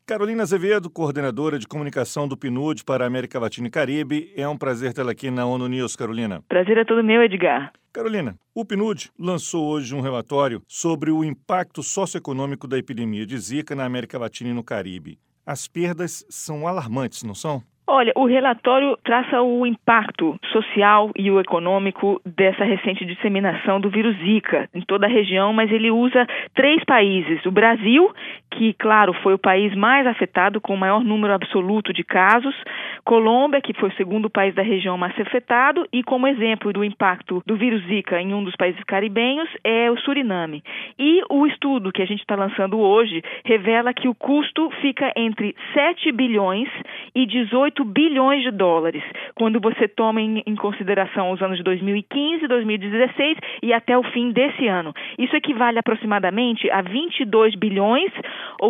Carolina Azevedo, coordenadora de comunicação do PNUD para a América Latina e Caribe. É um prazer tê-la aqui na ONU News, Carolina. Prazer é todo meu, Edgar. Carolina, o PNUD lançou hoje um relatório sobre o impacto socioeconômico da epidemia de Zika na América Latina e no Caribe. As perdas são alarmantes, não são? Olha, o relatório traça o impacto social e o econômico dessa recente disseminação do vírus Zika em toda a região, mas ele usa 3 países. O Brasil, que, claro, foi o país mais afetado, com o maior número absoluto de casos. Colômbia, que foi o segundo país da região mais afetado. E, como exemplo do impacto do vírus Zika em um dos países caribenhos, é o Suriname. E o estudo que a gente está lançando hoje revela que o custo fica entre 7 bilhões e 18 bilhões de dólares, quando você toma em consideração os anos de 2015, 2016 e até o fim desse ano. Isso equivale aproximadamente a 22 bilhões ou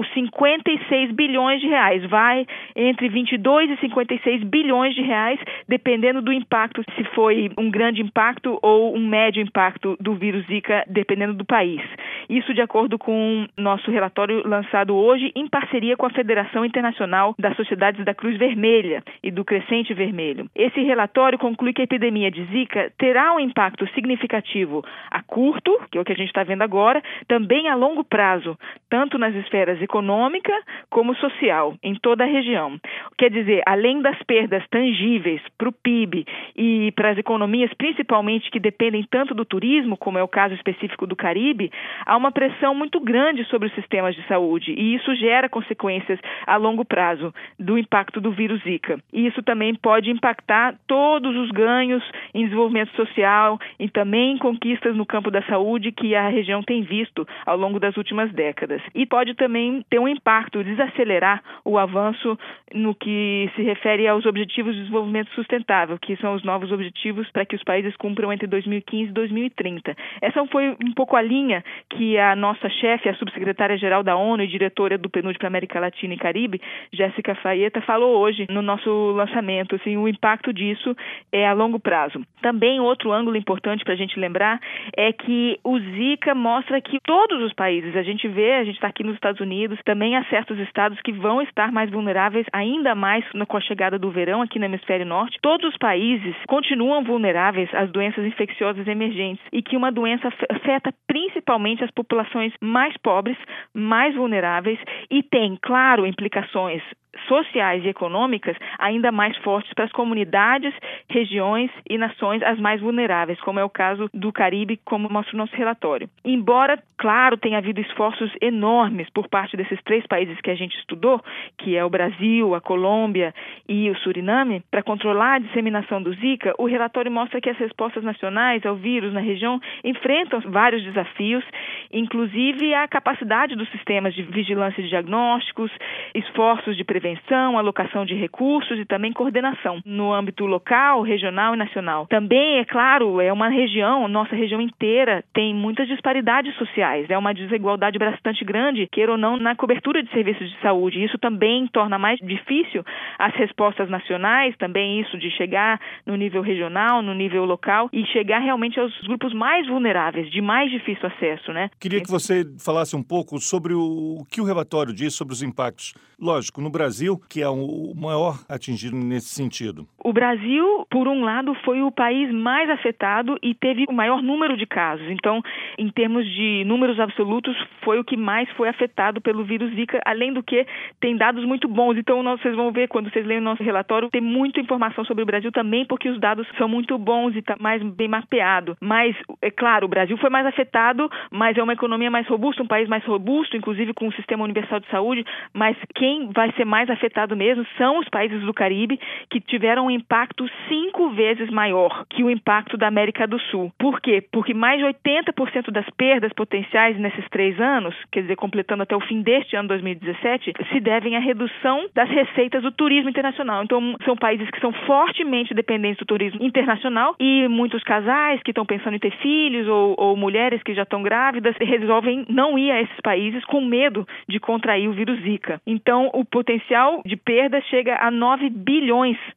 56 bilhões de reais. Vai entre 22 e 56 bilhões de reais, dependendo do impacto, se foi um grande impacto ou um médio impacto do vírus Zika, dependendo do país. Isso de acordo com o nosso relatório lançado hoje em parceria com a Federação Internacional das Sociedades da Cruz Vermelha e do Crescente Vermelho. Esse relatório conclui que a epidemia de Zika terá um impacto significativo a curto, que é o que a gente está vendo agora, também a longo prazo, tanto nas esferas econômica como social, em toda a região. Quer dizer, além das perdas tangíveis para o PIB e para as economias, principalmente que dependem tanto do turismo, como é o caso específico do Caribe, há uma pressão muito grande sobre os sistemas de saúde e isso gera consequências a longo prazo do impacto do vírus Zika. E isso também pode impactar todos os ganhos em desenvolvimento social e também em conquistas no campo da saúde que a região tem visto ao longo das últimas décadas. E pode também ter um impacto, desacelerar o avanço no que se refere aos Objetivos de Desenvolvimento Sustentável, que são os novos objetivos para que os países cumpram entre 2015 e 2030. Essa foi um pouco a linha que a nossa chefe, a subsecretária-geral da ONU e diretora do PNUD para a América Latina e Caribe, Jéssica Faeta, falou hoje no nosso lançamento. Assim, o impacto disso é a longo prazo. Também outro ângulo importante para a gente lembrar é que o Zika mostra que todos os países, a gente está aqui nos Estados Unidos, também há certos estados que vão estar mais vulneráveis, ainda mais com a chegada do verão aqui no hemisfério norte. Todos os países continuam vulneráveis às doenças infecciosas emergentes e que uma doença afeta principalmente as populações mais pobres, mais vulneráveis e tem, claro, implicações sociais e econômicas ainda mais fortes para as comunidades, regiões e nações as mais vulneráveis, como é o caso do Caribe, como mostra o nosso relatório. Embora, claro, tenha havido esforços enormes por parte desses 3 países que a gente estudou, que é o Brasil, a Colômbia e o Suriname, para controlar a disseminação do Zika, o relatório mostra que as respostas nacionais ao vírus na região enfrentam vários desafios, inclusive a capacidade dos sistemas de vigilância e diagnósticos, esforços de prevenção, alocação de recursos e também coordenação no âmbito local, regional e nacional. Também, é claro, é uma região, nossa região inteira tem muitas disparidades sociais, é uma desigualdade bastante grande, queira ou não, na cobertura de serviços de saúde. Isso também torna mais difícil as respostas nacionais, também isso de chegar no nível regional, no nível local e chegar realmente aos grupos mais vulneráveis, de mais difícil acesso, né? Queria que você falasse um pouco sobre o que o relatório diz sobre os impactos. Lógico, no Brasil, que é o maior atingido nesse sentido. O Brasil, por um lado, foi o país mais afetado e teve o maior número de casos. Então, em termos de números absolutos, foi o que mais foi afetado pelo vírus Zika, além do que tem dados muito bons. Então, vocês vão ver, quando vocês leem o nosso relatório, tem muita informação sobre o Brasil também, porque os dados são muito bons e está mais bem mapeado. Mas, é claro, o Brasil foi mais afetado, mas é uma economia mais robusta, um país mais robusto, inclusive com um sistema universal de saúde, mas quem vai ser mais afetado mesmo são os países do Caribe, que tiveram um impacto 5 vezes maior que o impacto da América do Sul. Por quê? Porque mais de 80% das perdas potenciais nesses 3 anos, quer dizer, completando até o fim deste ano 2017, se devem à redução das receitas do turismo internacional. Então, são países que são fortemente dependentes do turismo internacional e muitos casais que estão pensando em ter filhos ou mulheres que já estão grávidas resolvem não ir a esses países com medo de contrair o vírus Zika. Então, o potencial de perda chega a 9 bilhões de dólares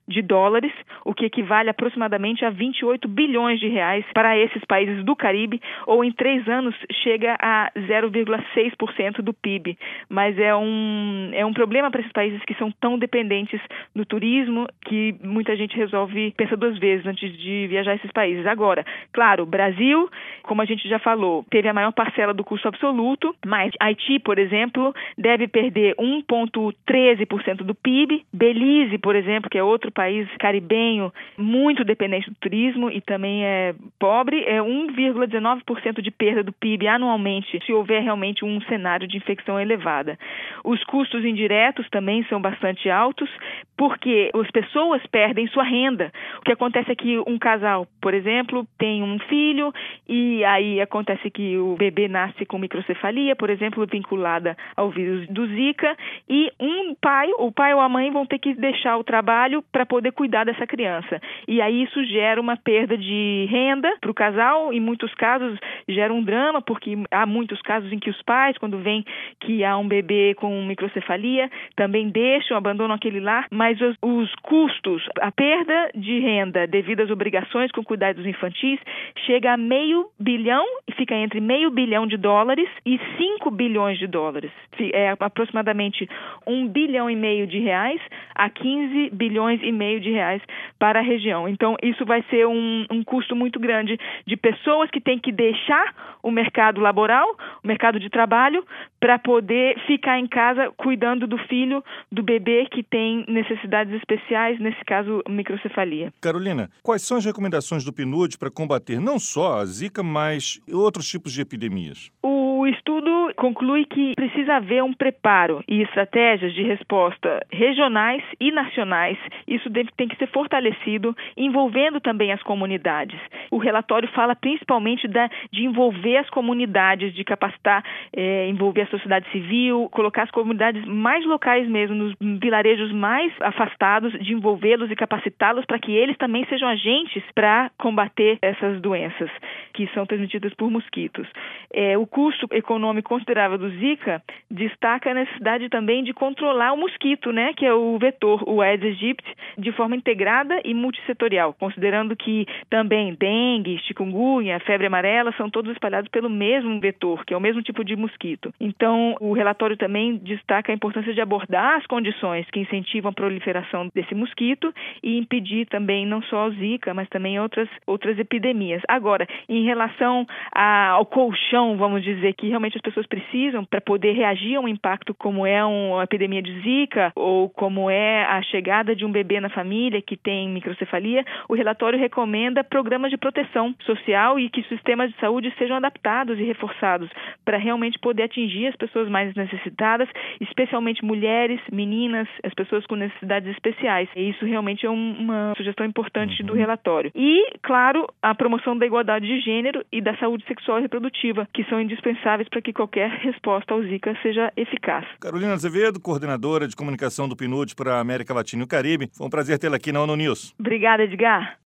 dólares, o que equivale aproximadamente a 28 bilhões de reais para esses países do Caribe, ou em 3 anos chega a 0,6% do PIB. Mas é um problema para esses países que são tão dependentes do turismo que muita gente pensa 2 vezes antes de viajar a esses países. Agora, claro, Brasil, como a gente já falou, teve a maior parcela do custo absoluto, mas Haiti, por exemplo, deve perder 1,13% do PIB. Belize, por exemplo, que é outro país caribenho muito dependente do turismo e também é pobre, é 1,19% de perda do PIB anualmente, se houver realmente um cenário de infecção elevada. Os custos indiretos também são bastante altos, porque as pessoas perdem sua renda. O que acontece é que um casal, por exemplo, tem um filho e aí acontece que o bebê nasce com microcefalia, por exemplo, vinculada ao vírus do Zika, e o pai ou a mãe vão ter que deixar o trabalho para poder cuidar dessa criança. E aí isso gera uma perda de renda para o casal, em muitos casos gera um drama, porque há muitos casos em que os pais, quando veem que há um bebê com microcefalia, também abandonam aquele lar, mas os custos, a perda de renda devido às obrigações com cuidados infantis, chega a $500 milhão, fica entre $500 milhão e $5 bilhões. É aproximadamente R$1,5 bilhão a R$15,5 bilhões para a região. Então, isso vai ser um custo muito grande de pessoas que têm que deixar o mercado laboral, o mercado de trabalho, para poder ficar em casa cuidando do filho, do bebê que tem necessidades especiais, nesse caso, microcefalia. Carolina, quais são as recomendações do PNUD para combater não só a Zika, mas outros tipos de epidemias? O estudo conclui que precisa haver um preparo e estratégias de resposta regionais e nacionais. Isso tem que ser fortalecido, envolvendo também as comunidades. O relatório fala principalmente de envolver as comunidades, de capacitar, envolver a sociedade civil, colocar as comunidades mais locais mesmo, nos vilarejos mais afastados, de envolvê-los e capacitá-los para que eles também sejam agentes para combater essas doenças que são transmitidas por mosquitos. O custo econômico considerável do Zika destaca a necessidade também de controlar o mosquito, né, que é o vetor, o Aedes aegypti, de forma integrada e multissetorial, considerando que também dengue, chikungunya, febre amarela são todos espalhados pelo mesmo vetor, que é o mesmo tipo de mosquito. Então, o relatório também destaca a importância de abordar as condições que incentivam a proliferação desse mosquito e impedir também não só o Zika, mas também outras epidemias. Agora, em relação ao colchão, vamos dizer, que realmente as pessoas precisam para poder reagir a um impacto como é uma epidemia de Zika ou como é a chegada de um bebê na família que tem microcefalia, o relatório recomenda programas de proteção social e que sistemas de saúde sejam adaptados e reforçados para realmente poder atingir as pessoas mais necessitadas, especialmente mulheres, meninas, as pessoas com necessidades especiais. E isso realmente é uma sugestão importante do relatório. E, claro, a promoção da igualdade de gênero e da saúde sexual e reprodutiva, que são indispensáveis para que qualquer resposta ao Zika seja eficaz. Carolina Azevedo, coordenadora de comunicação do PNUD para a América Latina e o Caribe. Foi um prazer tê-la aqui na ONU News. Obrigada, Edgar.